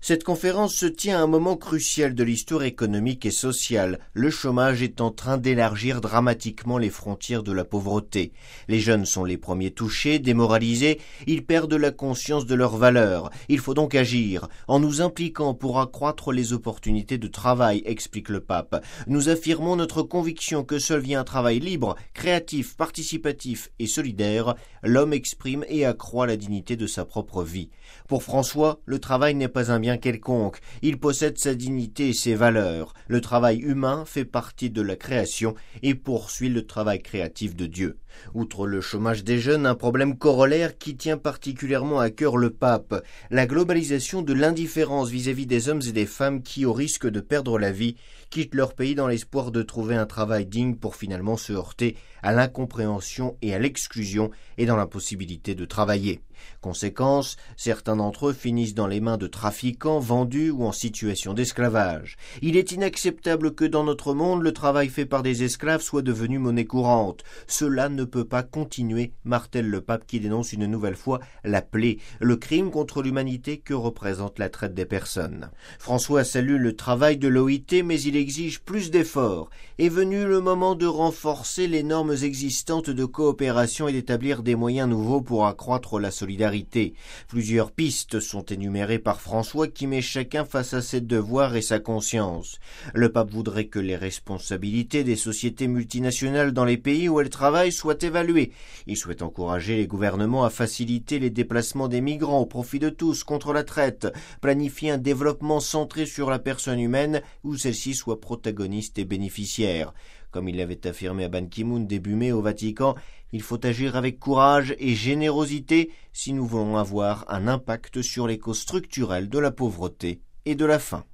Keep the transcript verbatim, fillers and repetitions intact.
Cette conférence se tient à un moment crucial de l'histoire économique et sociale. Le chômage est en train d'élargir dramatiquement les frontières de la pauvreté. Les jeunes sont les premiers touchés, démoralisés, ils perdent la conscience de leurs valeurs. Il faut donc agir, en nous impliquant pour accroître les opportunités de travail, explique le pape. Nous affirmons notre conviction que seul via un travail libre, créatif, participatif et solidaire, l'homme exprime et accroît la dignité de sa propre vie. Pour François, le travail n'est pas un bien quelconque, il possède sa dignité et ses valeurs. Le travail humain fait partie de la création et poursuit le travail créatif de Dieu. Outre le chômage des jeunes, un problème corollaire qui tient particulièrement à cœur le pape, la globalisation de l'indifférence vis-à-vis des hommes et des femmes qui, au risque de perdre la vie, quittent leur pays dans l'espoir de trouver un travail digne pour finalement se heurter à l'incompréhension et à l'exclusion et dans l'impossibilité de travailler. Conséquence, certains d'entre eux finissent dans les mains de trafiquants, vendus ou en situation d'esclavage. Il est inacceptable que dans notre monde, le travail fait par des esclaves soit devenu monnaie courante. Cela ne peut pas continuer, martèle le pape qui dénonce une nouvelle fois la plaie, le crime contre l'humanité que représente la traite des personnes. François salue le travail de l'O I T, mais il exige plus d'efforts. Est venu le moment de renforcer les normes existantes de coopération et d'établir des moyens nouveaux pour accroître la solidarité. Plusieurs pistes sont énumérées par François qui met chacun face à ses devoirs et sa conscience. Le pape voudrait que les responsabilités des sociétés multinationales dans les pays où elles travaillent soient évaluées. Il souhaite encourager les gouvernements à faciliter les déplacements des migrants au profit de tous contre la traite, planifier un développement centré sur la personne humaine où celle-ci soit protagoniste et bénéficiaire. Comme il l'avait affirmé à Ban Ki-moon début mai au Vatican, il faut agir avec courage et générosité si nous voulons avoir un impact sur les causes structurelles de la pauvreté et de la faim.